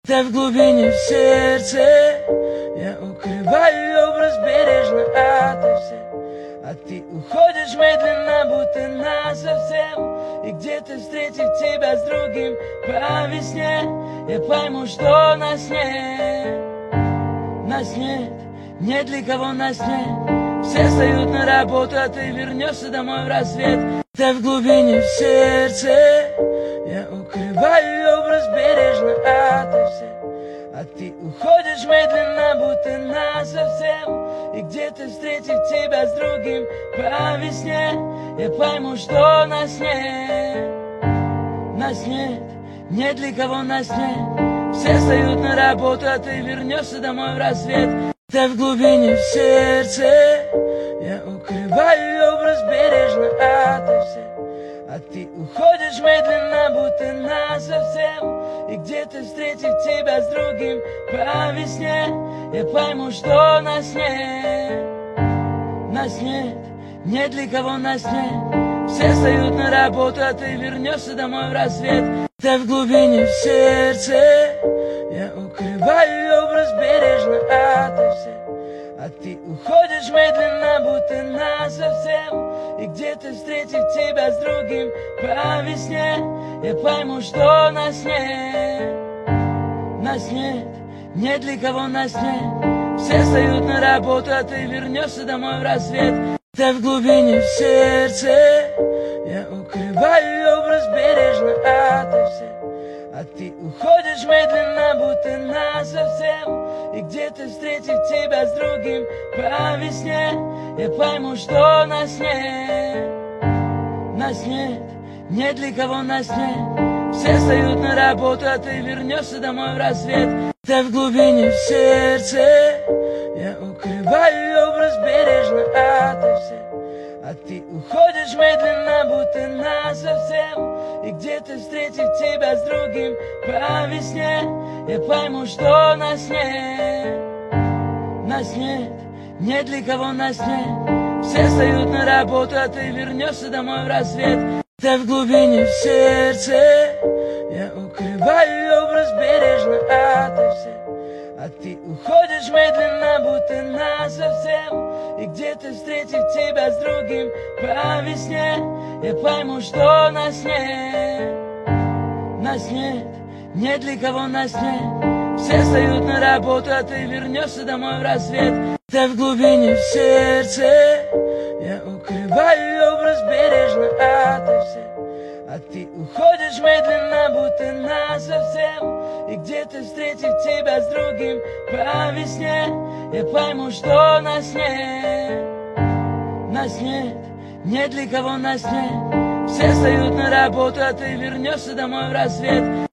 Ты в глубине в сердце, я укрываю образ бережно ото всех, а ты уходишь медленно, будто насовсем. И где-то встретив тебя с другим по весне, я пойму, что нас нет. Нас нет для кого нас нет. Все встают на работу, а ты вернешься домой в рассвет. Ты в глубине в сердце, я укрываю образ бережно ото всех, а ты уходишь медленно, будто насовсем. И где-то встретив тебя с другим по весне, я пойму, что нас нет. Нас нет для кого нас нет. Все встают на работу, а ты вернешься домой в рассвет. Ты в глубине в сердце, я укрываю образ бережно ото всех, а ты уходишь медленно, будто насовсем. И где-то встретив тебя с другим по весне, я пойму, что нас нет. Нас нет для кого нас нет. Все встают на работу, а ты вернешься домой в рассвет. Ты в глубине в сердце, я укрываю образ бережно ото всех, а ты уходишь медленно, будто насовсем. И где-то встретив тебя с другим по весне, я пойму, что нас нет. Нас нет для кого нас нет. Все встают на работу, а ты вернешься домой в рассвет. Ты в глубине в сердце, я укрываю образ бережно ото всех, а ты уходишь медленно, будто насовсем. И где-то встретив тебя с другим по весне, я пойму, что нас нет. Нас нет для кого нас нет. Все встают на работу, а ты вернешься домой в рассвет. Ты в глубине в сердце, я укрываю образ бережно ото всех, а ты уходишь медленно, будто насовсем. И где-то встретив тебя с другим по весне, я пойму, что нас нет. Нас нет для кого нас нет. Все встают на работу, а ты вернешься домой в рассвет. Ты в глубине в сердце, я укрываю образ бережно ото всех, а ты уходишь медленно, будто насовсем. И где-то встретив тебя с другим по весне, я пойму, что нас нет. Нас нет для кого нас нет. Все встают на работу, а ты вернешься домой в рассвет. Ты в глубине в сердце, я укрываю образ бережно ото всех, а ты уходишь медленно, будто насовсем. И где-то встретив тебя с другим по весне, я пойму, что нас нет. Нас нет для кого нас нет. Все встают на работу, а ты вернешься домой в рассвет.